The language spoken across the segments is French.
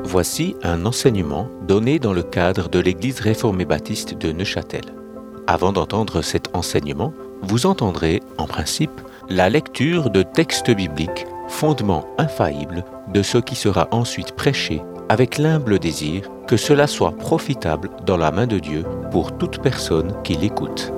Voici un enseignement donné dans le cadre de l'Église réformée baptiste de Neuchâtel. Avant d'entendre cet enseignement, vous entendrez, en principe, la lecture de textes bibliques, fondement infaillible de ce qui sera ensuite prêché, avec l'humble désir que cela soit profitable dans la main de Dieu pour toute personne qui l'écoute.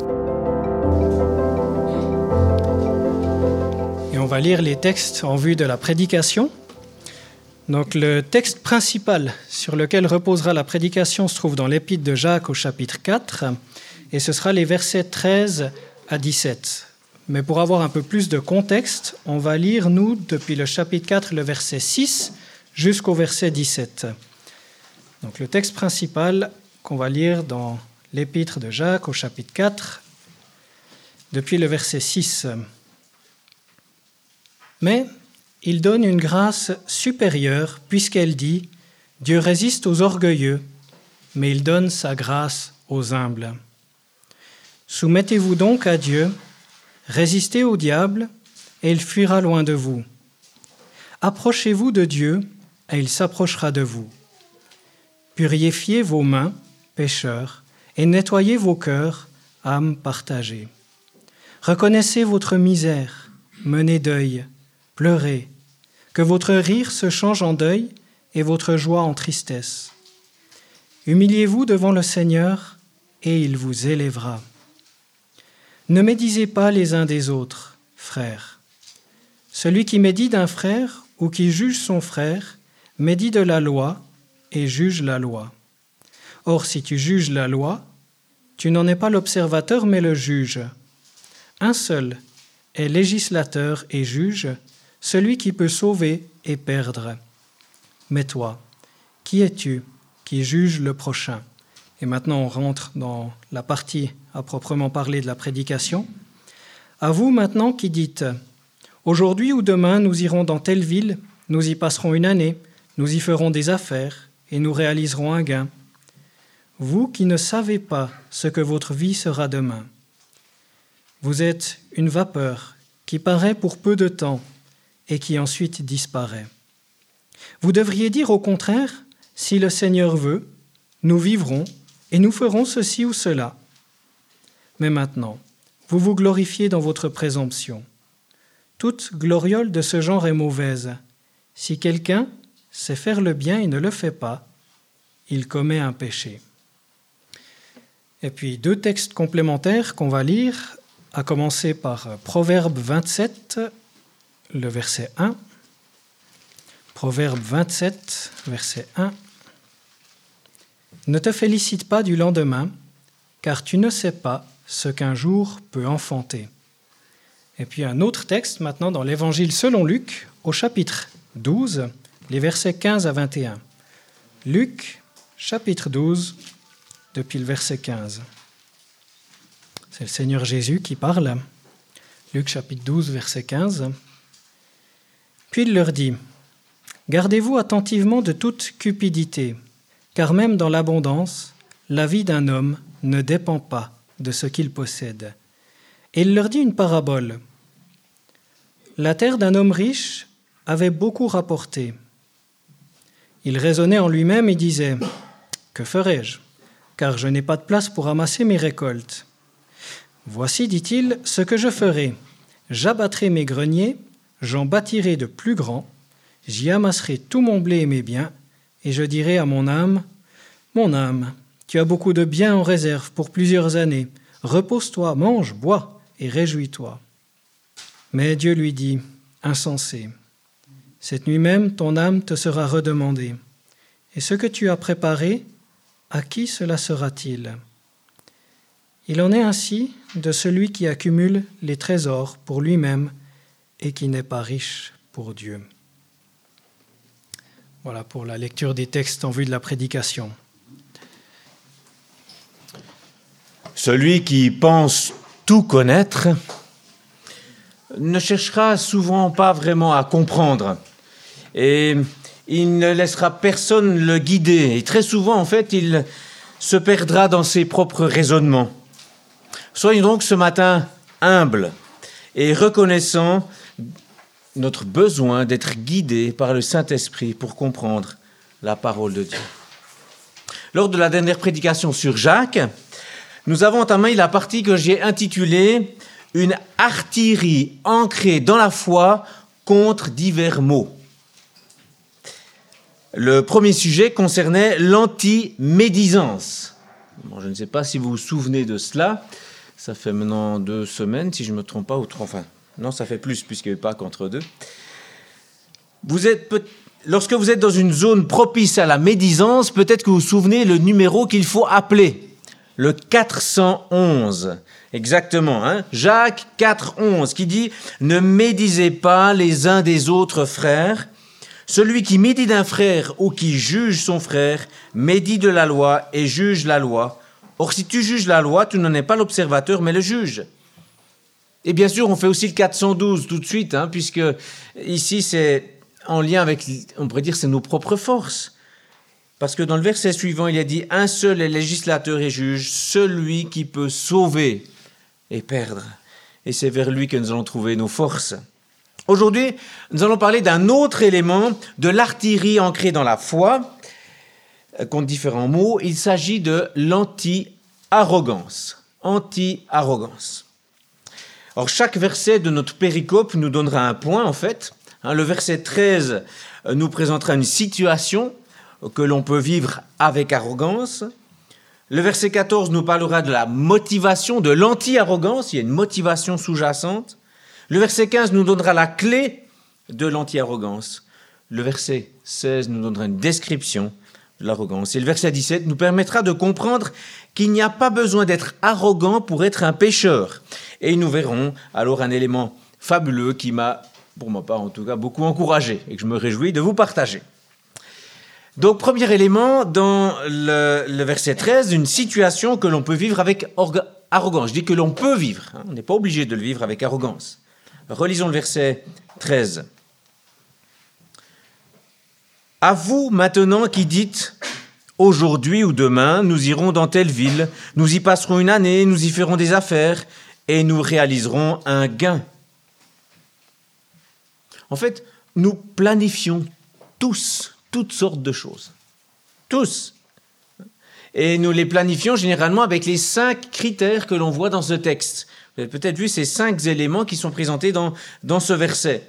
Et on va lire les textes en vue de la prédication. Donc le texte principal sur lequel reposera la prédication se trouve dans l'Épître de Jacques au chapitre 4, et ce sera les versets 13 à 17. Mais pour avoir un peu plus de contexte, on va lire, nous, depuis le chapitre 4, le verset 6 jusqu'au verset 17. Donc le texte principal qu'on va lire dans l'Épître de Jacques au chapitre 4, depuis le verset 6. Mais il donne une grâce supérieure puisqu'elle dit « Dieu résiste aux orgueilleux, mais il donne sa grâce aux humbles. Soumettez-vous donc à Dieu, résistez au diable, et il fuira loin de vous. Approchez-vous de Dieu, et il s'approchera de vous. Purifiez vos mains, pécheurs, et nettoyez vos cœurs, âmes partagées. Reconnaissez votre misère, menez deuil, pleurez, que votre rire se change en deuil et votre joie en tristesse. Humiliez-vous devant le Seigneur, et il vous élèvera. Ne médisez pas les uns des autres, frères. Celui qui médit d'un frère ou qui juge son frère, médit de la loi et juge la loi. Or, si tu juges la loi, tu n'en es pas l'observateur, mais le juge. Un seul est législateur et juge, celui qui peut sauver et perdre. Mais toi, qui es-tu qui juge le prochain ? Et maintenant, on rentre dans la partie à proprement parler de la prédication. À vous maintenant qui dites « Aujourd'hui ou demain, nous irons dans telle ville, nous y passerons une année, nous y ferons des affaires et nous réaliserons un gain. » Vous qui ne savez pas ce que votre vie sera demain. Vous êtes une vapeur qui paraît pour peu de temps et qui ensuite disparaît. Vous devriez dire au contraire, si le Seigneur veut, nous vivrons et nous ferons ceci ou cela. Mais maintenant, vous vous glorifiez dans votre présomption. Toute gloriole de ce genre est mauvaise. Si quelqu'un sait faire le bien et ne le fait pas, il commet un péché. Et puis deux textes complémentaires qu'on va lire, à commencer par Proverbe 27, le verset 1. Proverbe 27, verset 1. Ne te félicite pas du lendemain, car tu ne sais pas ce qu'un jour peut enfanter. Et puis un autre texte maintenant dans l'Évangile selon Luc, au chapitre 12, les versets 15 à 21. Luc, chapitre 12, depuis le verset 15. C'est le Seigneur Jésus qui parle. Luc, chapitre 12, verset 15. Puis il leur dit, « Gardez-vous attentivement de toute cupidité, car même dans l'abondance, la vie d'un homme ne dépend pas de ce qu'il possède. » Et il leur dit une parabole. La terre d'un homme riche avait beaucoup rapporté. Il raisonnait en lui-même et disait, « Que ferai-je ? Car je n'ai pas de place pour amasser mes récoltes. Voici, dit-il, ce que je ferai. J'abattrai mes greniers, j'en bâtirai de plus grands, j'y amasserai tout mon blé et mes biens, et je dirai à mon âme, « Mon âme, tu as beaucoup de biens en réserve pour plusieurs années. Repose-toi, mange, bois et réjouis-toi. » Mais Dieu lui dit, « Insensé, cette nuit même ton âme te sera redemandée. Et ce que tu as préparé, à qui cela sera-t-il ? Il en est ainsi de celui qui accumule les trésors pour lui-même et qui n'est pas riche pour Dieu. » Voilà pour la lecture des textes en vue de la prédication. Celui qui pense tout connaître ne cherchera souvent pas vraiment à comprendre et il ne laissera personne le guider. Et très souvent, en fait, il se perdra dans ses propres raisonnements. Soyons donc ce matin humbles et reconnaissants notre besoin d'être guidés par le Saint-Esprit pour comprendre la parole de Dieu. Lors de la dernière prédication sur Jacques, nous avons entamé la partie que j'ai intitulée « Une artillerie ancrée dans la foi contre divers maux ». Le premier sujet concernait l'antimédisance. Bon, je ne sais pas si vous vous souvenez de cela. Ça fait maintenant 2 semaines, si je ne me trompe pas, ou 3. Enfin, non, ça fait plus, puisqu'il n'y a eu pas qu'entre 2. Lorsque vous êtes dans une zone propice à la médisance, peut-être que vous vous souvenez le numéro qu'il faut appeler. Le 411. Exactement, hein? Jacques 411, qui dit « Ne médisez pas les uns des autres frères. Celui qui médit d'un frère ou qui juge son frère, médit de la loi et juge la loi. Or, si tu juges la loi, tu n'en es pas l'observateur, mais le juge. » Et bien sûr, on fait aussi le 412 tout de suite, hein, puisque ici, c'est en lien avec, on pourrait dire, c'est nos propres forces. Parce que dans le verset suivant, il a dit « Un seul est législateur et juge, celui qui peut sauver et perdre. » Et c'est vers lui que nous allons trouver nos forces. Aujourd'hui, nous allons parler d'un autre élément de l'artillerie ancrée dans la foi, contre différents mots. Il s'agit de l'anti-arrogance. Anti-arrogance. Or, chaque verset de notre péricope nous donnera un point, en fait. Le verset 13 nous présentera une situation que l'on peut vivre avec arrogance. Le verset 14 nous parlera de la motivation, de l'anti-arrogance. Il y a une motivation sous-jacente. Le verset 15 nous donnera la clé de l'anti-arrogance. Le verset 16 nous donnera une description de l'arrogance. Et le verset 17 nous permettra de comprendre qu'il n'y a pas besoin d'être arrogant pour être un pécheur. Et nous verrons alors un élément fabuleux qui m'a, pour ma part en tout cas, beaucoup encouragé et que je me réjouis de vous partager. Donc, premier élément, dans le verset 13, une situation que l'on peut vivre avec arrogance. Je dis que l'on peut vivre, hein, on n'est pas obligé de le vivre avec arrogance. Relisons le verset 13. « À vous maintenant qui dites, aujourd'hui ou demain, nous irons dans telle ville, nous y passerons une année, nous y ferons des affaires et nous réaliserons un gain. » En fait, nous planifions tous toutes sortes de choses. Tous. Et nous les planifions généralement avec les 5 critères que l'on voit dans ce texte. Vous avez peut-être vu ces 5 éléments qui sont présentés dans ce verset.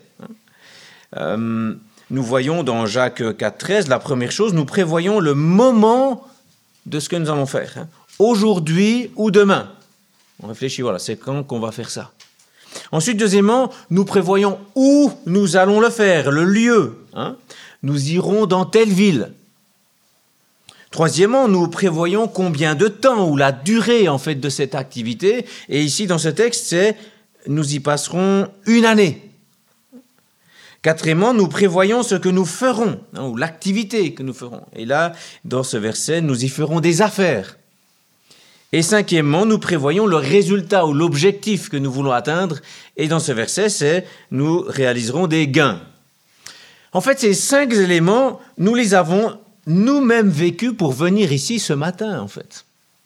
Nous voyons dans Jacques 4,13, la première chose, nous prévoyons le moment de ce que nous allons faire. Aujourd'hui ou demain. On réfléchit, voilà, c'est quand qu'on va faire ça. Ensuite, deuxièmement, nous prévoyons où nous allons le faire, le lieu. Nous irons dans telle ville. Troisièmement, nous prévoyons combien de temps ou la durée en fait de cette activité. Et ici, dans ce texte, c'est nous y passerons une année. Quatrièmement, nous prévoyons ce que nous ferons, ou l'activité que nous ferons. Et là, dans ce verset, nous y ferons des affaires. Et cinquièmement, nous prévoyons le résultat ou l'objectif que nous voulons atteindre. Et dans ce verset, c'est nous réaliserons des gains. En fait, ces 5 éléments, nous les avons nous-mêmes vécus pour venir ici ce matin, en fait.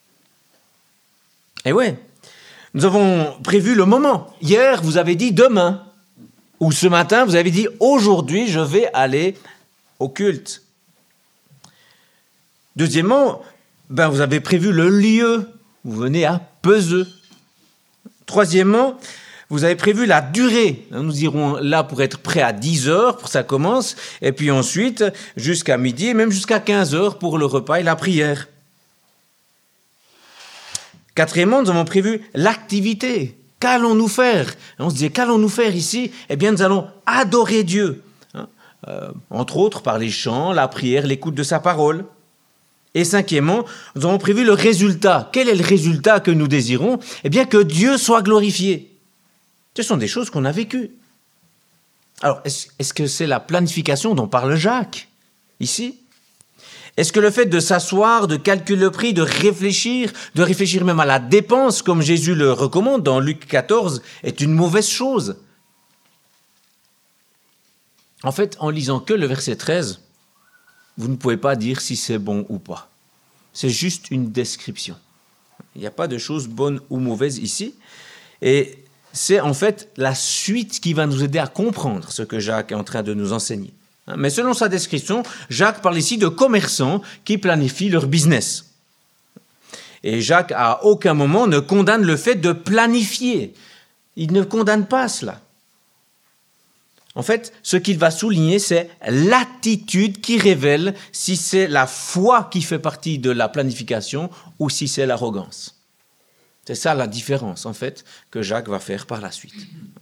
Et ouais, nous avons prévu le moment. Hier, vous avez dit demain. Ou ce matin, vous avez dit aujourd'hui, je vais aller au culte. Deuxièmement, vous avez prévu le lieu. Vous venez à Peseux. Troisièmement, vous avez prévu la durée. Nous irons là pour être prêts à 10 heures, pour ça commence, et puis ensuite jusqu'à midi, et même jusqu'à 15 heures pour le repas et la prière. Quatrièmement, nous avons prévu l'activité. Qu'allons-nous faire? On se disait, qu'allons-nous faire ici? Eh bien, nous allons adorer Dieu. Entre autres par les chants, la prière, l'écoute de sa parole. Et cinquièmement, nous avons prévu le résultat. Quel est le résultat que nous désirons? Eh bien, que Dieu soit glorifié. Ce sont des choses qu'on a vécues. Alors, est-ce que c'est la planification dont parle Jacques, ici? Est-ce que le fait de s'asseoir, de calculer le prix, de réfléchir même à la dépense, comme Jésus le recommande dans Luc 14, est une mauvaise chose? En fait, en lisant que le verset 13, vous ne pouvez pas dire si c'est bon ou pas. C'est juste une description. Il n'y a pas de choses bonnes ou mauvaises ici. Et c'est en fait la suite qui va nous aider à comprendre ce que Jacques est en train de nous enseigner. Mais selon sa description, Jacques parle ici de commerçants qui planifient leur business. Et Jacques, à aucun moment, ne condamne le fait de planifier. Il ne condamne pas cela. En fait, ce qu'il va souligner, c'est l'attitude qui révèle si c'est la foi qui fait partie de la planification ou si c'est l'arrogance. C'est ça la différence, en fait, que Jacques va faire par la suite.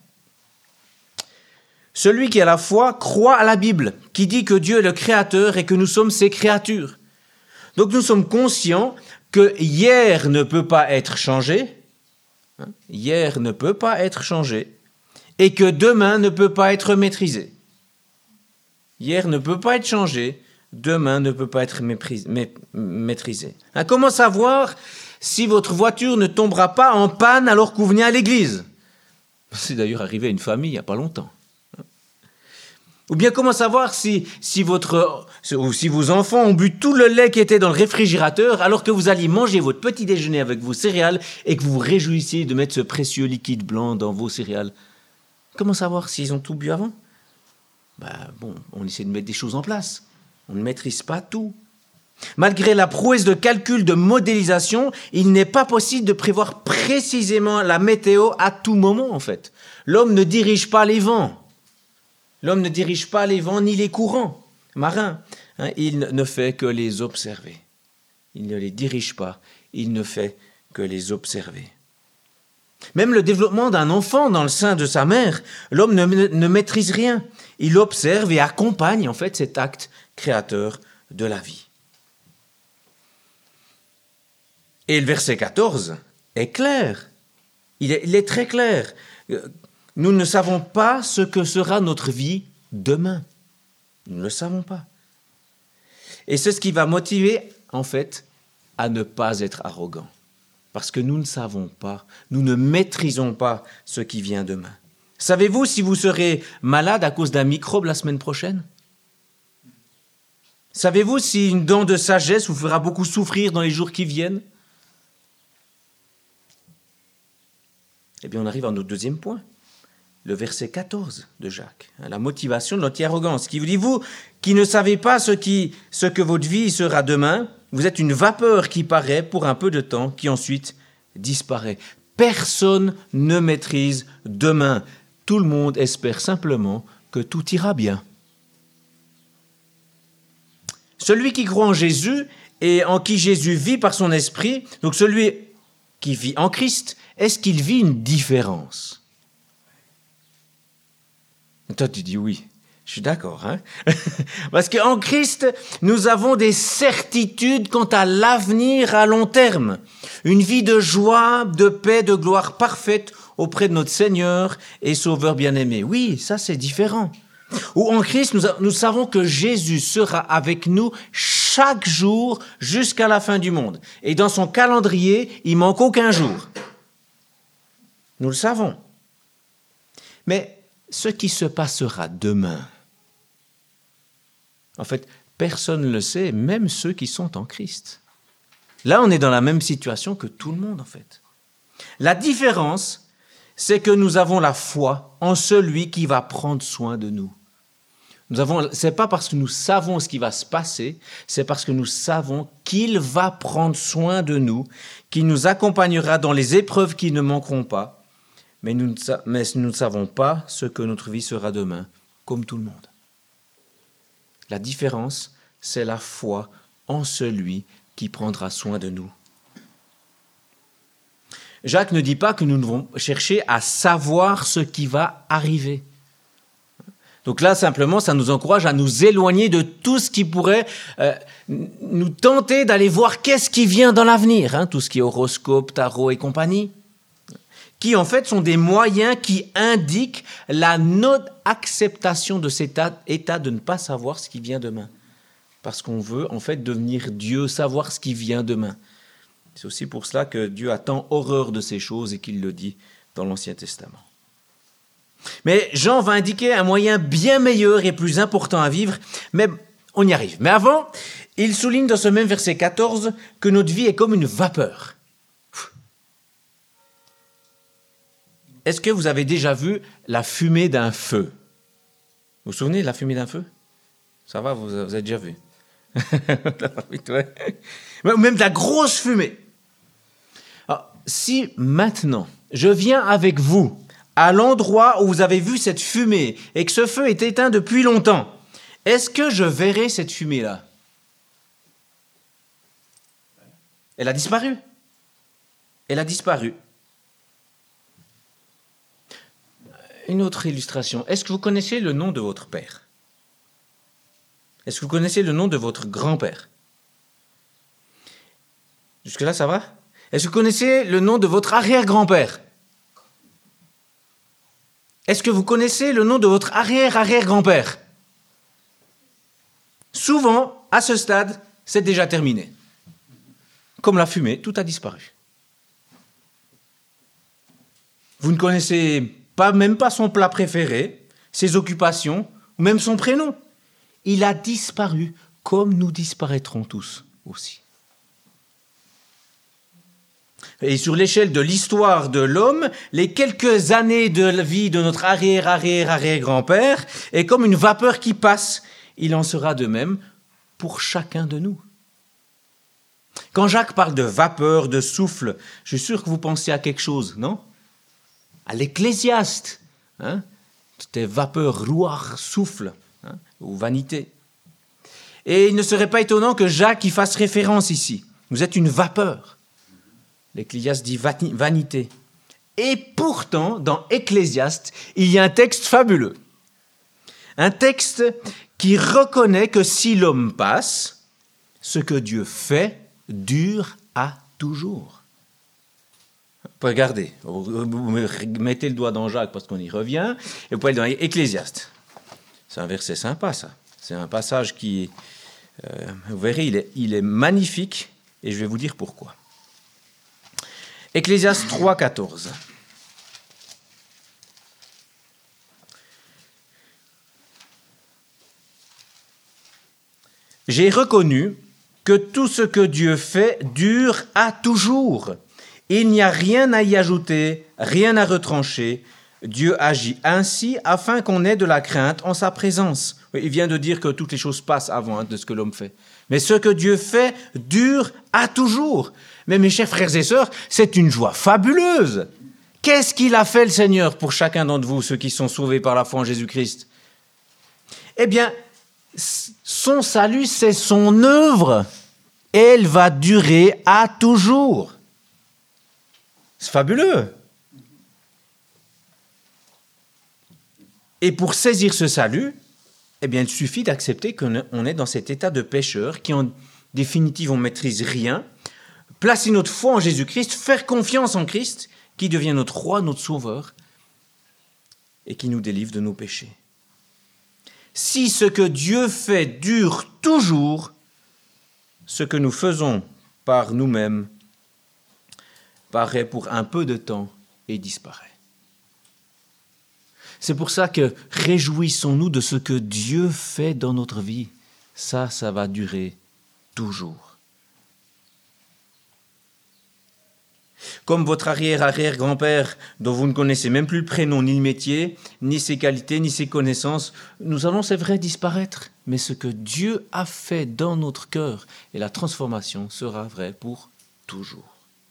Celui qui a la foi croit à la Bible, qui dit que Dieu est le Créateur et que nous sommes ses créatures. Donc nous sommes conscients que hier ne peut pas être changé, hier ne peut pas être changé, et que demain ne peut pas être maîtrisé. Hier ne peut pas être changé, demain ne peut pas être maîtrisé. Comment savoir si votre voiture ne tombera pas en panne alors que vous venez à l'église? C'est d'ailleurs arrivé à une famille il n'y a pas longtemps. Ou bien comment savoir si vos enfants ont bu tout le lait qui était dans le réfrigérateur alors que vous alliez manger votre petit déjeuner avec vos céréales et que vous vous réjouissiez de mettre ce précieux liquide blanc dans vos céréales? Comment savoir s'ils ont tout bu avant? On essaie de mettre des choses en place. On ne maîtrise pas tout. Malgré la prouesse de calcul, de modélisation, il n'est pas possible de prévoir précisément la météo à tout moment, en fait. L'homme ne dirige pas les vents. L'homme ne dirige pas les vents ni les courants marins. Il ne fait que les observer. Il ne les dirige pas, il ne fait que les observer. Même le développement d'un enfant dans le sein de sa mère, l'homme ne maîtrise rien. Il observe et accompagne en fait cet acte créateur de la vie. Et le verset 14 est clair. Il est très clair. Nous ne savons pas ce que sera notre vie demain. Nous ne le savons pas. Et c'est ce qui va motiver, en fait, à ne pas être arrogant. Parce que nous ne savons pas, nous ne maîtrisons pas ce qui vient demain. Savez-vous si vous serez malade à cause d'un microbe la semaine prochaine? Savez-vous si une dent de sagesse vous fera beaucoup souffrir dans les jours qui viennent? Eh bien, on arrive à notre deuxième point. Le verset 14 de Jacques, la motivation de l'anti-arrogance, qui vous dit, vous qui ne savez pas ce que votre vie sera demain, vous êtes une vapeur qui paraît pour un peu de temps, qui ensuite disparaît. Personne ne maîtrise demain. Tout le monde espère simplement que tout ira bien. Celui qui croit en Jésus et en qui Jésus vit par son esprit, donc celui qui vit en Christ, est-ce qu'il vit une différence? Toi, tu dis oui. Je suis d'accord. Parce qu'en Christ, nous avons des certitudes quant à l'avenir à long terme. Une vie de joie, de paix, de gloire parfaite auprès de notre Seigneur et Sauveur bien-aimé. Oui, ça c'est différent. Ou en Christ, nous savons que Jésus sera avec nous chaque jour jusqu'à la fin du monde. Et dans son calendrier, il manque aucun jour. Nous le savons. Mais ce qui se passera demain, en fait, personne ne le sait, même ceux qui sont en Christ. Là, on est dans la même situation que tout le monde, en fait. La différence, c'est que nous avons la foi en celui qui va prendre soin de nous. C'est pas parce que nous savons ce qui va se passer, c'est parce que nous savons qu'il va prendre soin de nous, qu'il nous accompagnera dans les épreuves qui ne manqueront pas, mais nous ne savons pas ce que notre vie sera demain, comme tout le monde. La différence, c'est la foi en celui qui prendra soin de nous. Jacques ne dit pas que nous devons chercher à savoir ce qui va arriver. Donc là, simplement, ça nous encourage à nous éloigner de tout ce qui pourrait nous tenter d'aller voir qu'est-ce qui vient dans l'avenir, tout ce qui est horoscope, tarot et compagnie, qui en fait sont des moyens qui indiquent la non-acceptation de cet état de ne pas savoir ce qui vient demain. Parce qu'on veut en fait devenir Dieu, savoir ce qui vient demain. C'est aussi pour cela que Dieu a tant horreur de ces choses et qu'il le dit dans l'Ancien Testament. Mais Jean va indiquer un moyen bien meilleur et plus important à vivre, mais on y arrive. Mais avant, il souligne dans ce même verset 14 que notre vie est comme une vapeur. Est-ce que vous avez déjà vu la fumée d'un feu? Vous vous souvenez de la fumée d'un feu? Ça va, vous avez déjà vu. Même de la grosse fumée. Alors, si maintenant, je viens avec vous à l'endroit où vous avez vu cette fumée et que ce feu est éteint depuis longtemps, est-ce que je verrai cette fumée-là? Elle a disparu. Elle a disparu. Une autre illustration. Est-ce que vous connaissez le nom de votre père? Est-ce que vous connaissez le nom de votre grand-père? Jusque-là, ça va? Est-ce que vous connaissez le nom de votre arrière-grand-père? Est-ce que vous connaissez le nom de votre arrière-arrière-grand-père? Souvent, à ce stade, c'est déjà terminé. Comme la fumée, tout a disparu. Vous ne connaissez même pas son plat préféré, ses occupations, ou même son prénom. Il a disparu, comme nous disparaîtrons tous aussi. Et sur l'échelle de l'histoire de l'homme, les quelques années de vie de notre arrière-arrière-arrière-grand-père est comme une vapeur qui passe. Il en sera de même pour chacun de nous. Quand Jacques parle de vapeur, de souffle, je suis sûr que vous pensez à quelque chose, non? À l'Ecclésiaste, hein? C'était vapeur, ruach, souffle, hein? Ou vanité. Et il ne serait pas étonnant que Jacques y fasse référence ici. Vous êtes une vapeur. L'Ecclésiaste dit vanité. Et pourtant, dans Ecclésiaste, il y a un texte fabuleux. Un texte qui reconnaît que si l'homme passe, ce que Dieu fait dure à toujours. Regardez, vous mettez le doigt dans Jacques parce qu'on y revient, et vous pouvez aller dans Ecclésiaste. C'est un verset sympa, ça. C'est un passage qui, vous verrez, il est magnifique, et je vais vous dire pourquoi. Ecclésiaste 3, 14. J'ai reconnu que tout ce que Dieu fait dure à toujours. Il n'y a rien à y ajouter, rien à retrancher. Dieu agit ainsi afin qu'on ait de la crainte en sa présence. Il vient de dire que toutes les choses passent avant de ce que l'homme fait. Mais ce que Dieu fait dure à toujours. Mais mes chers frères et sœurs, c'est une joie fabuleuse. Qu'est-ce qu'il a fait le Seigneur pour chacun d'entre vous, ceux qui sont sauvés par la foi en Jésus-Christ? Eh bien, son salut, c'est son œuvre. Elle va durer à toujours. C'est fabuleux. Et pour saisir ce salut, eh bien, il suffit d'accepter qu'on est dans cet état de pécheur qui, en définitive, on ne maîtrise rien, placer notre foi en Jésus-Christ, faire confiance en Christ, qui devient notre roi, notre sauveur, et qui nous délivre de nos péchés. Si ce que Dieu fait dure toujours, ce que nous faisons par nous-mêmes paraît pour un peu de temps et disparaît. C'est pour ça que réjouissons-nous de ce que Dieu fait dans notre vie. Ça va durer toujours. Comme votre arrière-arrière-grand-père, dont vous ne connaissez même plus le prénom, ni le métier, ni ses qualités, ni ses connaissances, nous allons, c'est vrai, disparaître. Mais ce que Dieu a fait dans notre cœur, et la transformation sera vraie pour toujours.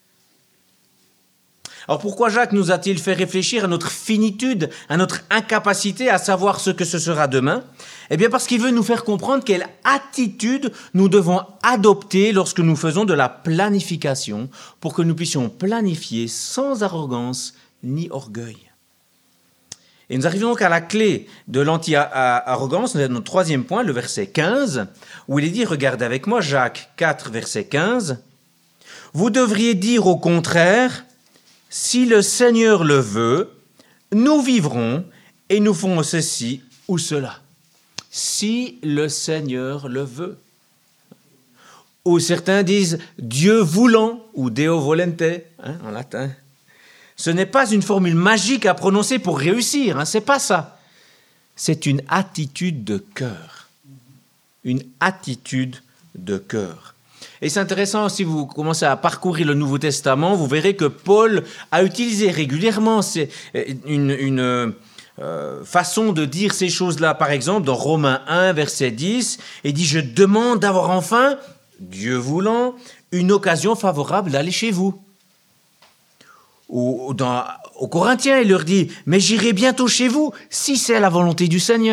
Alors pourquoi Jacques nous a-t-il fait réfléchir à notre finitude, à notre incapacité à savoir ce que ce sera demain? Eh bien parce qu'il veut nous faire comprendre quelle attitude nous devons adopter lorsque nous faisons de la planification pour que nous puissions planifier sans arrogance ni orgueil. Et nous arrivons donc à la clé de l'anti-arrogance, notre troisième point, le verset 15, où il est dit, regardez avec moi, Jacques 4, verset 15, « Vous devriez dire au contraire, si le Seigneur le veut, nous vivrons et nous ferons ceci ou cela. » Si le Seigneur le veut. Ou certains disent « Dieu voulant » ou « Deo volente » en latin. Ce n'est pas une formule magique à prononcer pour réussir, c'est pas ça. C'est une attitude de cœur. Une attitude de cœur. Et c'est intéressant, si vous commencez à parcourir le Nouveau Testament, vous verrez que Paul a utilisé régulièrement façon de dire ces choses-là. Par exemple, dans Romains 1, verset 10, il dit « Je demande d'avoir enfin, Dieu voulant, une occasion favorable d'aller chez vous. » Ou aux Corinthiens, il leur dit « Mais j'irai bientôt chez vous, si c'est la volonté du Seigneur. »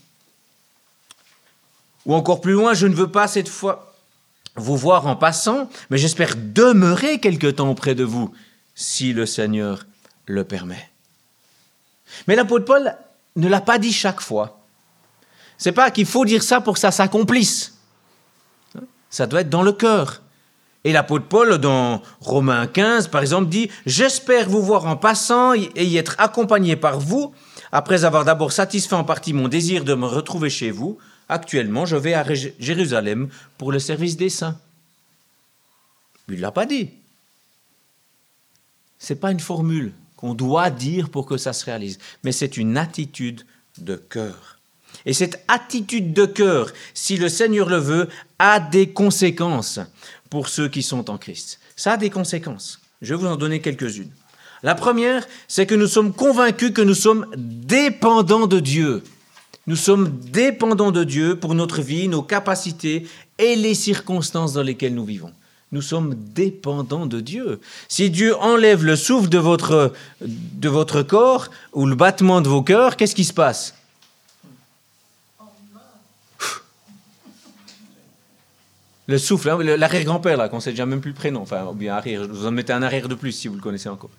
Ou encore plus loin, « Je ne veux pas cette fois vous voir en passant, mais j'espère demeurer quelque temps auprès de vous, si le Seigneur le permet. » Mais l'apôtre Paul ne l'a pas dit chaque fois. C'est pas qu'il faut dire ça pour que ça s'accomplisse. Ça doit être dans le cœur. Et l'apôtre Paul, dans Romains 15, par exemple, dit « J'espère vous voir en passant et y être accompagné par vous, après avoir d'abord satisfait en partie mon désir de me retrouver chez vous. Actuellement, je vais à Jérusalem pour le service des saints. » Il ne l'a pas dit. Ce n'est pas une formule qu'on doit dire pour que ça se réalise, mais c'est une attitude de cœur. Et cette attitude de cœur, si le Seigneur le veut, a des conséquences pour ceux qui sont en Christ. Ça a des conséquences. Je vais vous en donner quelques-unes. La première, c'est que nous sommes convaincus que nous sommes dépendants de Dieu. Nous sommes dépendants de Dieu pour notre vie, nos capacités et les circonstances dans lesquelles nous vivons. Nous sommes dépendants de Dieu. Si Dieu enlève le souffle de votre corps ou le battement de vos cœurs, qu'est-ce qui se passe? Le souffle, hein, l'arrière-grand-père, là, qu'on ne sait déjà même plus le prénom, enfin, ou bien arrière, vous en mettez un arrière de plus si vous le connaissez encore.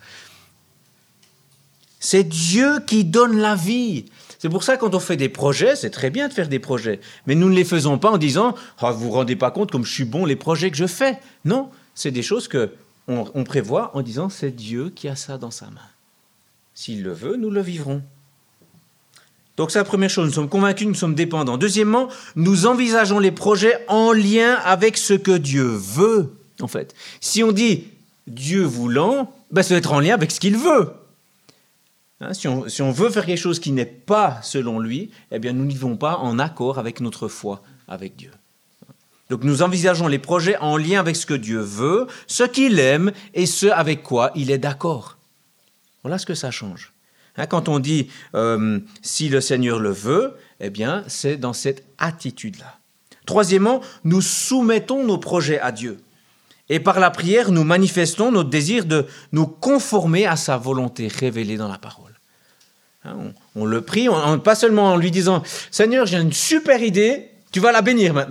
C'est Dieu qui donne la vie. C'est pour ça que quand on fait des projets, c'est très bien de faire des projets, mais nous ne les faisons pas en disant « vous ne vous rendez pas compte comme je suis bon les projets que je fais ». Non, c'est des choses qu'on prévoit en disant « c'est Dieu qui a ça dans sa main ». S'il le veut, nous le vivrons. Donc c'est la première chose, nous sommes convaincus, nous sommes dépendants. Deuxièmement, nous envisageons les projets en lien avec ce que Dieu veut, en fait. Si on dit « Dieu voulant », ça doit être en lien avec ce qu'il veut. Hein, si on veut faire quelque chose qui n'est pas selon lui, eh bien nous n'y vont pas en accord avec notre foi avec Dieu. Donc nous envisageons les projets en lien avec ce que Dieu veut, ce qu'il aime et ce avec quoi il est d'accord. Voilà ce que ça change. Hein, quand on dit si le Seigneur le veut, eh bien c'est dans cette attitude-là. Troisièmement, nous soumettons nos projets à Dieu. Et par la prière, nous manifestons notre désir de nous conformer à sa volonté révélée dans la parole. On le prie, pas seulement en lui disant « Seigneur, j'ai une super idée, tu vas la bénir maintenant. »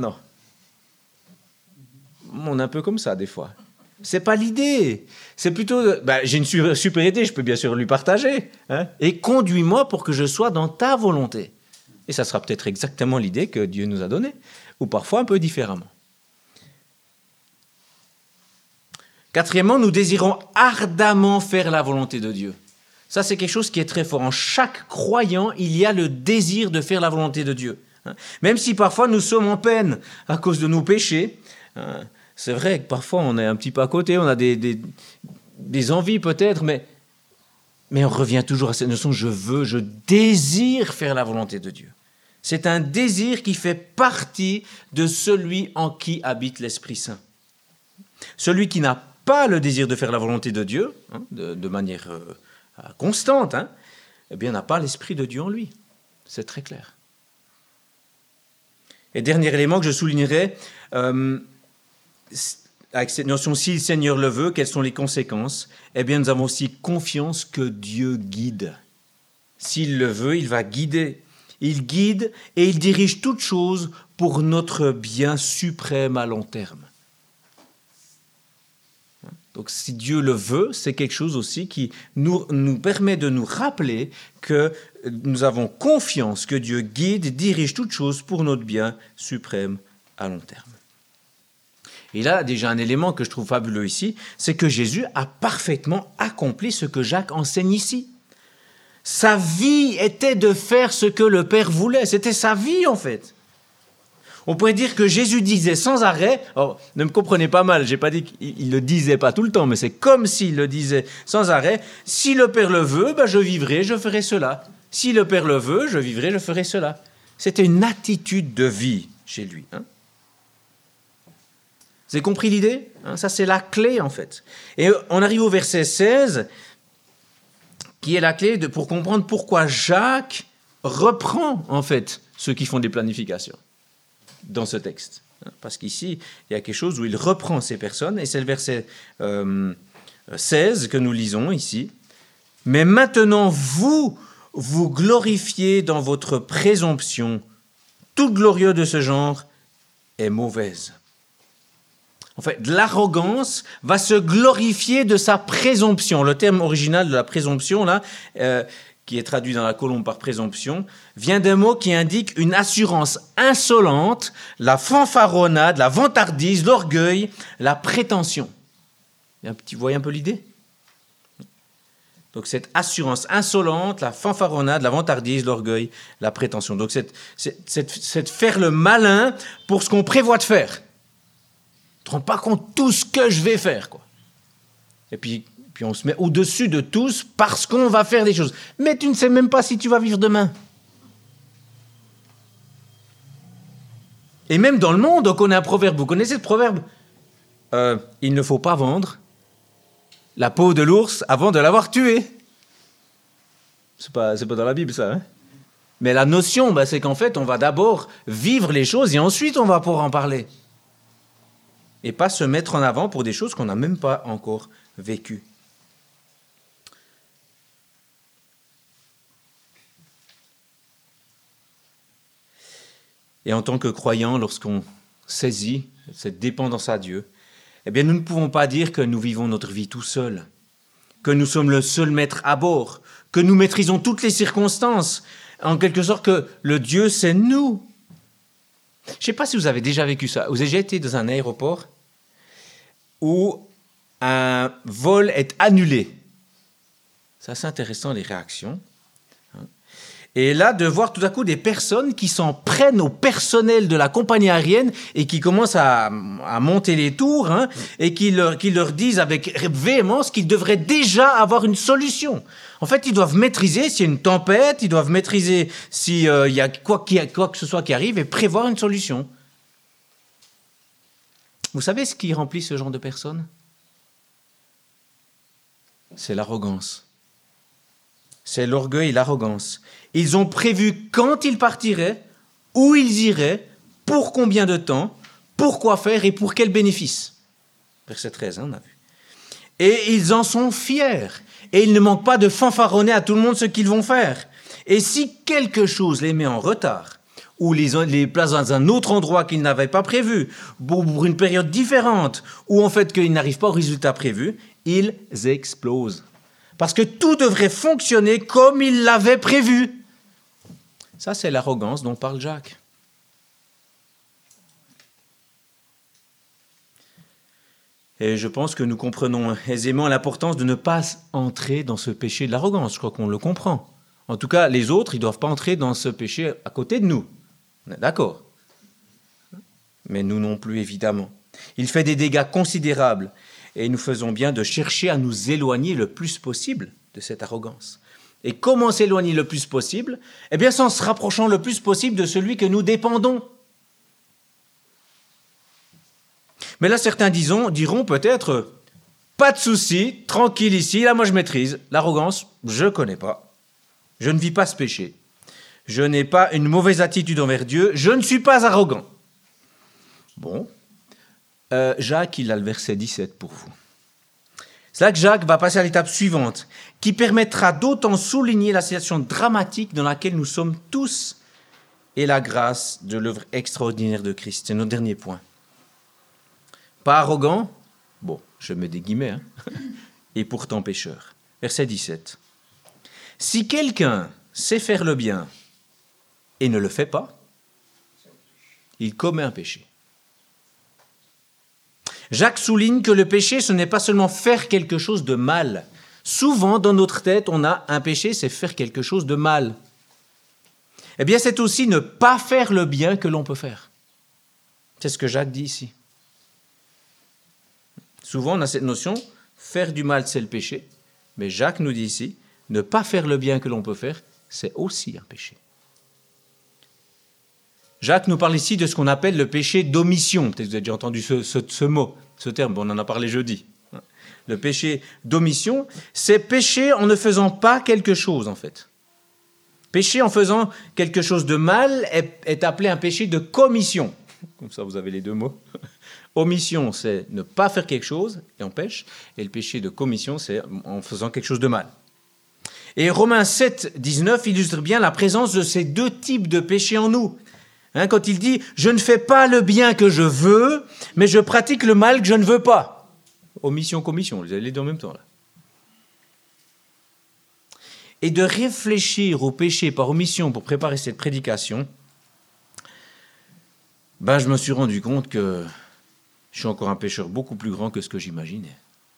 On est un peu comme ça des fois. Ce n'est pas l'idée. C'est plutôt « j'ai une super idée, je peux bien sûr lui partager. Hein, et conduis-moi pour que je sois dans ta volonté. » Et ça sera peut-être exactement l'idée que Dieu nous a donnée, ou parfois un peu différemment. Quatrièmement, nous désirons ardemment faire la volonté de Dieu. Ça, c'est quelque chose qui est très fort. En chaque croyant, il y a le désir de faire la volonté de Dieu. Même si parfois nous sommes en peine à cause de nos péchés. C'est vrai que parfois on est un petit peu à côté, on a des envies peut-être, mais on revient toujours à cette notion « je désire faire la volonté de Dieu ». C'est un désir qui fait partie de celui en qui habite l'Esprit Saint. Celui qui n'a pas le désir de faire la volonté de Dieu, de manière constante, eh bien, n'a pas l'Esprit de Dieu en lui. C'est très clair. Et dernier élément que je soulignerai, avec cette notion, si le Seigneur le veut, quelles sont les conséquences? Eh bien, nous avons aussi confiance que Dieu guide. S'il le veut, il va guider. Il guide et il dirige toutes choses pour notre bien suprême à long terme. Donc si Dieu le veut, c'est quelque chose aussi qui nous permet de nous rappeler que nous avons confiance que Dieu guide et dirige toutes choses pour notre bien suprême à long terme. Et là, déjà un élément que je trouve fabuleux ici, c'est que Jésus a parfaitement accompli ce que Jacques enseigne ici. Sa vie était de faire ce que le Père voulait. C'était sa vie en fait. On pourrait dire que Jésus disait sans arrêt, ne me comprenez pas mal, je n'ai pas dit qu'il ne le disait pas tout le temps, mais c'est comme s'il le disait sans arrêt, si le Père le veut, je vivrai, je ferai cela. Si le Père le veut, je vivrai, je ferai cela. C'était une attitude de vie chez lui. Vous avez compris l'idée? Ça, c'est la clé en fait. Et on arrive au verset 16, qui est la clé pour comprendre pourquoi Jacques reprend en fait ceux qui font des planifications dans ce texte. Parce qu'ici, il y a quelque chose où il reprend ces personnes, et c'est le verset 16 que nous lisons ici. « Mais maintenant, vous glorifiez dans votre présomption. Toute glorieuse de ce genre est mauvaise. » En fait, l'arrogance va se glorifier de sa présomption. Le terme original de la présomption, là, qui est traduit dans la colombe par présomption, vient d'un mot qui indique une assurance insolente, la fanfaronnade, la vantardise, l'orgueil, la prétention. Vous voyez un peu l'idée ? Donc cette assurance insolente, la fanfaronnade, la vantardise, l'orgueil, la prétention. Donc c'est faire le malin pour ce qu'on prévoit de faire. Tu ne te rends pas compte de tout ce que je vais faire, quoi. Et puis on se met au-dessus de tous parce qu'on va faire des choses. Mais tu ne sais même pas si tu vas vivre demain. Et même dans le monde, on connaît un proverbe. Vous connaissez ce proverbe ? Il ne faut pas vendre la peau de l'ours avant de l'avoir tué. C'est pas dans la Bible, ça. Hein ? Mais la notion, c'est qu'en fait, on va d'abord vivre les choses et ensuite on va pouvoir en parler. Et pas se mettre en avant pour des choses qu'on n'a même pas encore vécues. Et en tant que croyants, lorsqu'on saisit cette dépendance à Dieu, eh bien, nous ne pouvons pas dire que nous vivons notre vie tout seuls, que nous sommes le seul maître à bord, que nous maîtrisons toutes les circonstances, en quelque sorte que le Dieu, c'est nous. Je ne sais pas si vous avez déjà vécu ça. Vous avez déjà été dans un aéroport où un vol est annulé. C'est assez intéressant, les réactions. Et là, de voir tout à coup des personnes qui s'en prennent au personnel de la compagnie aérienne et qui commencent à monter les tours, et qui leur disent avec véhémence qu'ils devraient déjà avoir une solution. En fait, ils doivent maîtriser s'il y a une tempête, ils doivent maîtriser s'il y a quoi que ce soit qui arrive et prévoir une solution. Vous savez ce qui remplit ce genre de personnes ? C'est l'arrogance. C'est l'orgueil et l'arrogance. Ils ont prévu quand ils partiraient, où ils iraient, pour combien de temps, pourquoi faire et pour quel bénéfice. Verset 13, on a vu. Et ils en sont fiers. Et ils ne manquent pas de fanfaronner à tout le monde ce qu'ils vont faire. Et si quelque chose les met en retard, ou les place dans un autre endroit qu'ils n'avaient pas prévu, pour une période différente, ou en fait qu'ils n'arrivent pas au résultat prévu, ils explosent. Parce que tout devrait fonctionner comme il l'avait prévu. Ça, c'est l'arrogance dont parle Jacques. Et je pense que nous comprenons aisément l'importance de ne pas entrer dans ce péché de l'arrogance. Je crois qu'on le comprend. En tout cas, les autres, ils ne doivent pas entrer dans ce péché à côté de nous. On est d'accord. Mais nous non plus, évidemment. Il fait des dégâts considérables. Et nous faisons bien de chercher à nous éloigner le plus possible de cette arrogance. Et comment s'éloigner le plus possible ? Eh bien, c'est en se rapprochant le plus possible de celui que nous dépendons. Mais là, certains diront peut-être, pas de souci, tranquille ici, là moi je maîtrise. L'arrogance, je ne connais pas. Je ne vis pas ce péché. Je n'ai pas une mauvaise attitude envers Dieu. Je ne suis pas arrogant. Bon. Jacques, il a le verset 17 pour vous. C'est là que Jacques va passer à l'étape suivante, qui permettra d'autant souligner la situation dramatique dans laquelle nous sommes tous et la grâce de l'œuvre extraordinaire de Christ. C'est notre dernier point. Pas arrogant, bon, je mets des guillemets, et pourtant pécheur. Verset 17. Si quelqu'un sait faire le bien et ne le fait pas, il commet un péché. Jacques souligne que le péché, ce n'est pas seulement faire quelque chose de mal. Souvent, dans notre tête, on a un péché, c'est faire quelque chose de mal. Eh bien, c'est aussi ne pas faire le bien que l'on peut faire. C'est ce que Jacques dit ici. Souvent, on a cette notion, faire du mal, c'est le péché. Mais Jacques nous dit ici, ne pas faire le bien que l'on peut faire, c'est aussi un péché. Jacques nous parle ici de ce qu'on appelle le péché d'omission. Peut-être que vous avez déjà entendu ce mot, ce terme, on en a parlé jeudi. Le péché d'omission, c'est pécher en ne faisant pas quelque chose, en fait. Pécher en faisant quelque chose de mal est appelé un péché de commission. Comme ça, vous avez les deux mots. Omission, c'est ne pas faire quelque chose, et on pêche. Et le péché de commission, c'est en faisant quelque chose de mal. Et Romains 7, 19 illustre bien la présence de ces deux types de péchés en nous. Quand il dit « Je ne fais pas le bien que je veux, mais je pratique le mal que je ne veux pas ». Omission, commission, vous avez les deux en même temps là. Et de réfléchir au péché par omission pour préparer cette prédication, je me suis rendu compte que je suis encore un pécheur beaucoup plus grand que ce que j'imaginais.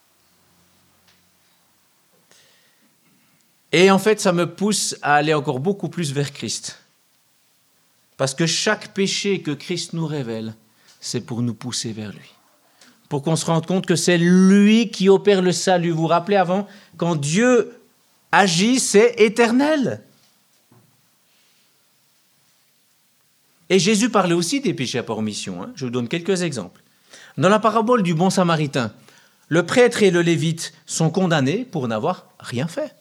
Et en fait, ça me pousse à aller encore beaucoup plus vers Christ. Parce que chaque péché que Christ nous révèle, c'est pour nous pousser vers lui. Pour qu'on se rende compte que c'est lui qui opère le salut. Vous vous rappelez avant, quand Dieu agit, c'est éternel. Et Jésus parlait aussi des péchés par omission. Je vous donne quelques exemples. Dans la parabole du bon samaritain, le prêtre et le lévite sont condamnés pour n'avoir rien fait.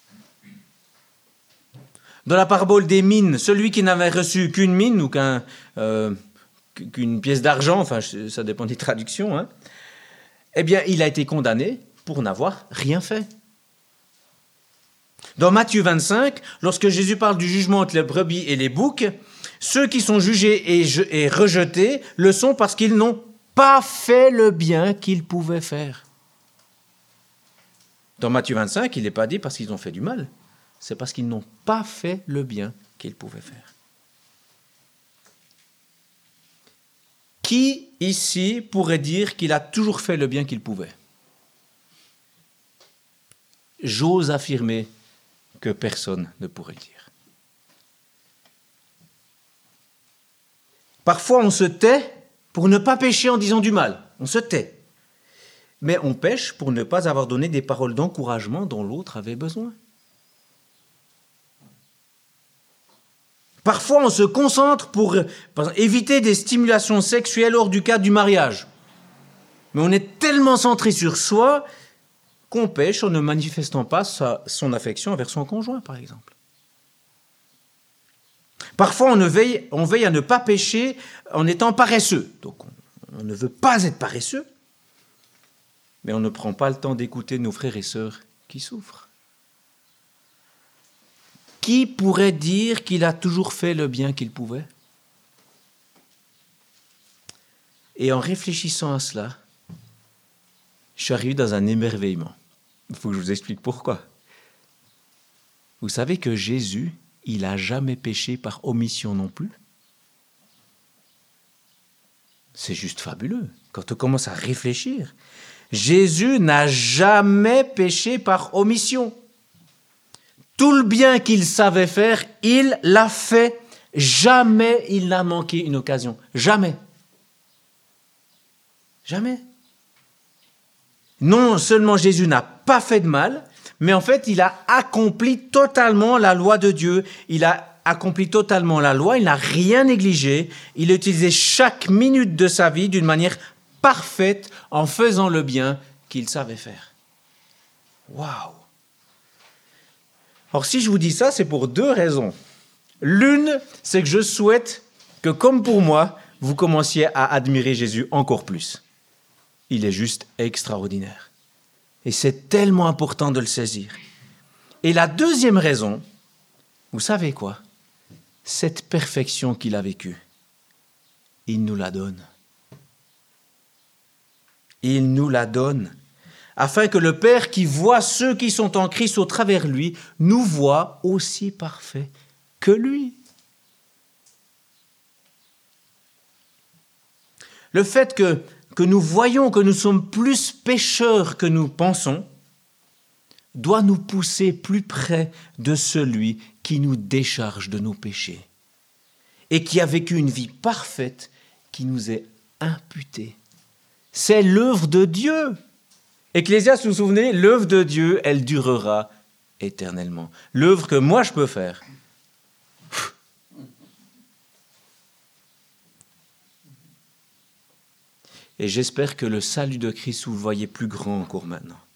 Dans la parabole des mines, celui qui n'avait reçu qu'une mine ou qu'une pièce d'argent, enfin ça dépend des traductions, il a été condamné pour n'avoir rien fait. Dans Matthieu 25, lorsque Jésus parle du jugement entre les brebis et les boucs, ceux qui sont jugés et rejetés le sont parce qu'ils n'ont pas fait le bien qu'ils pouvaient faire. Dans Matthieu 25, il n'est pas dit parce qu'ils ont fait du mal, c'est parce qu'ils n'ont pas fait le bien qu'ils pouvaient faire. Qui ici pourrait dire qu'il a toujours fait le bien qu'il pouvait ? J'ose affirmer que personne ne pourrait le dire. Parfois, on se tait pour ne pas pécher en disant du mal. On se tait. Mais on pêche pour ne pas avoir donné des paroles d'encouragement dont l'autre avait besoin. Parfois, on se concentre pour éviter des stimulations sexuelles hors du cadre du mariage. Mais on est tellement centré sur soi qu'on pêche en ne manifestant pas son affection envers son conjoint, par exemple. Parfois, on veille à ne pas pécher en étant paresseux. Donc, on ne veut pas être paresseux, mais on ne prend pas le temps d'écouter nos frères et sœurs qui souffrent. Qui pourrait dire qu'il a toujours fait le bien qu'il pouvait ? Et en réfléchissant à cela, je suis arrivé dans un émerveillement. Il faut que je vous explique pourquoi. Vous savez que Jésus, il n'a jamais péché par omission non plus. C'est juste fabuleux. Quand on commence à réfléchir, Jésus n'a jamais péché par omission. Tout le bien qu'il savait faire, il l'a fait. Jamais il n'a manqué une occasion. Jamais. Jamais. Non seulement Jésus n'a pas fait de mal, mais en fait, il a accompli totalement la loi de Dieu. Il a accompli totalement la loi, il n'a rien négligé. Il a utilisé chaque minute de sa vie d'une manière parfaite en faisant le bien qu'il savait faire. Waouh! Alors, si je vous dis ça, c'est pour deux raisons. L'une, c'est que je souhaite que, comme pour moi, vous commenciez à admirer Jésus encore plus. Il est juste extraordinaire. Et c'est tellement important de le saisir. Et la deuxième raison, vous savez quoi ? Cette perfection qu'il a vécue, il nous la donne. Il nous la donne, afin que le Père qui voit ceux qui sont en Christ au travers lui, nous voit aussi parfaits que lui. Le fait que nous voyons que nous sommes plus pécheurs que nous pensons, doit nous pousser plus près de celui qui nous décharge de nos péchés et qui a vécu une vie parfaite qui nous est imputée. C'est l'œuvre de Dieu. Ecclésiaste, vous vous souvenez, l'œuvre de Dieu, elle durera éternellement. L'œuvre que moi je peux faire. Et j'espère que le salut de Christ, vous le voyez plus grand encore maintenant.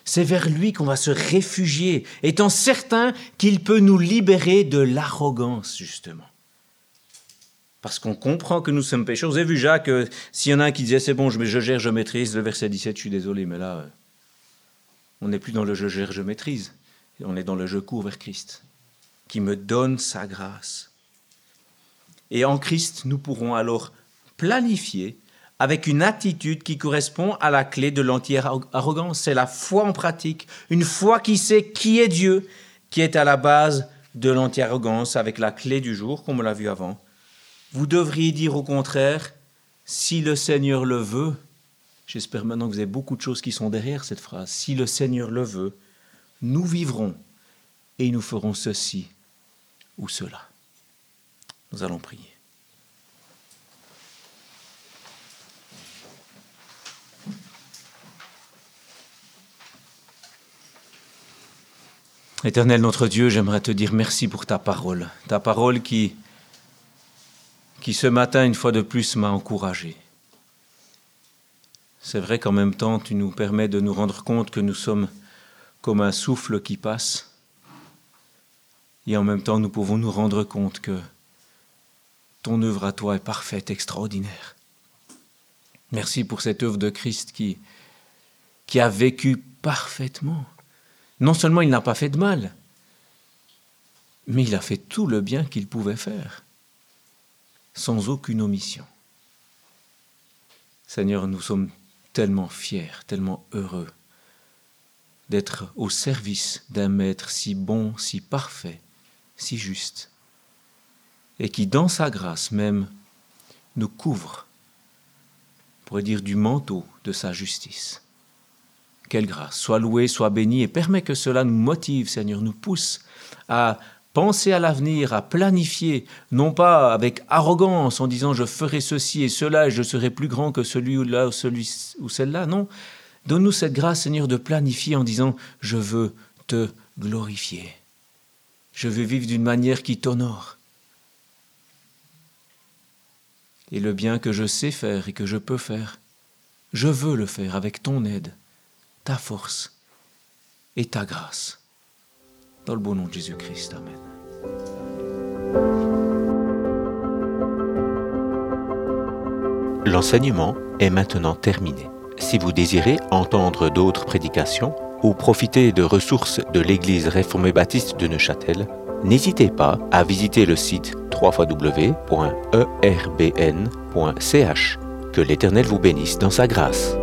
C'est vers lui qu'on va se réfugier, étant certain qu'il peut nous libérer de l'arrogance, justement. Parce qu'on comprend que nous sommes pécheurs. Vous avez vu, Jacques, s'il y en a un qui disait « c'est bon, je gère, je maîtrise », le verset 17, je suis désolé, mais là, on n'est plus dans le « je gère, je maîtrise ». On est dans le « je cours vers Christ », qui me donne sa grâce. Et en Christ, nous pourrons alors planifier avec une attitude qui correspond à la clé de l'anti-arrogance. C'est la foi en pratique, une foi qui sait qui est Dieu, qui est à la base de l'anti-arrogance, avec la clé du jour, comme on l'a vu avant. Vous devriez dire au contraire, si le Seigneur le veut, j'espère maintenant que vous avez beaucoup de choses qui sont derrière cette phrase, si le Seigneur le veut, nous vivrons et nous ferons ceci ou cela. Nous allons prier. Éternel notre Dieu, j'aimerais te dire merci pour ta parole qui ce matin, une fois de plus, m'a encouragé. C'est vrai qu'en même temps, tu nous permets de nous rendre compte que nous sommes comme un souffle qui passe, et en même temps, nous pouvons nous rendre compte que ton œuvre à toi est parfaite, extraordinaire. Merci pour cette œuvre de Christ qui a vécu parfaitement. Non seulement il n'a pas fait de mal, mais il a fait tout le bien qu'il pouvait faire, sans aucune omission. Seigneur, nous sommes tellement fiers, tellement heureux d'être au service d'un Maître si bon, si parfait, si juste, et qui, dans sa grâce même, nous couvre, on pourrait dire, du manteau de sa justice. Quelle grâce, sois loué, sois béni, et permets que cela nous motive, Seigneur, nous pousse à penser à l'avenir, à planifier, non pas avec arrogance en disant « je ferai ceci et cela et je serai plus grand que celui-là ou celui ou celle-là ». Non, donne-nous cette grâce, Seigneur, de planifier en disant « je veux te glorifier, je veux vivre d'une manière qui t'honore ». Et le bien que je sais faire et que je peux faire, je veux le faire avec ton aide, ta force et ta grâce. Dans le beau nom de Jésus-Christ, Amen. L'enseignement est maintenant terminé. Si vous désirez entendre d'autres prédications ou profiter de ressources de l'Église réformée baptiste de Neuchâtel, n'hésitez pas à visiter le site www.erbn.ch. Que l'Éternel vous bénisse dans sa grâce.